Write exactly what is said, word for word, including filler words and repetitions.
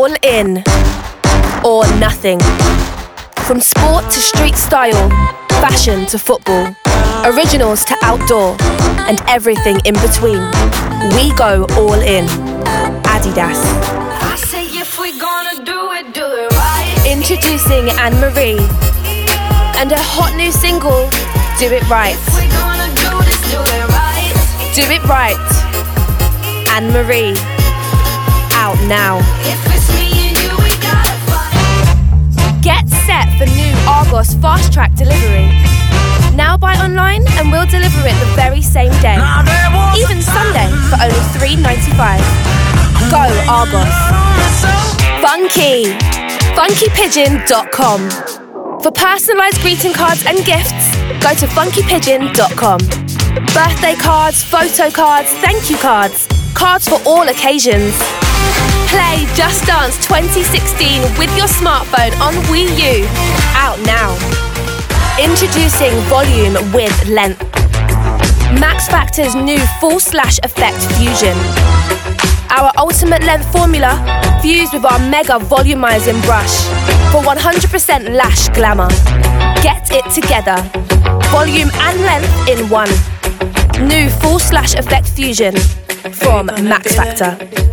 all in or nothing. From sport to street style, fashion to football, originals to outdoor, and everything in between. We go all in. Adidas. I say if we gonna do it, do it right. Introducing Anne-Marie and her hot new single, Do It Right. If we gonna do this, do it right. Do It Right. Anne-Marie. Out now. If it's me and you, we gotta fight. Get set for new Argos Fast Track delivery. Now buy online and we'll deliver it the very same day. Even Sunday for only three ninety-five. Go Argos. Funky. funky pigeon dot com. For personalised greeting cards and gifts, go to funky pigeon dot com. Birthday cards, photo cards, thank you cards, cards for all occasions. Play Just Dance twenty sixteen with your smartphone on Wii U. Out now. Introducing Volume with Length. Max Factor's new Full Slash Effect Fusion. Our ultimate length formula fused with our mega volumizing brush for one hundred percent lash glamour. Get it together. Volume and length in one. New Full Slash Effect Fusion from Max Factor.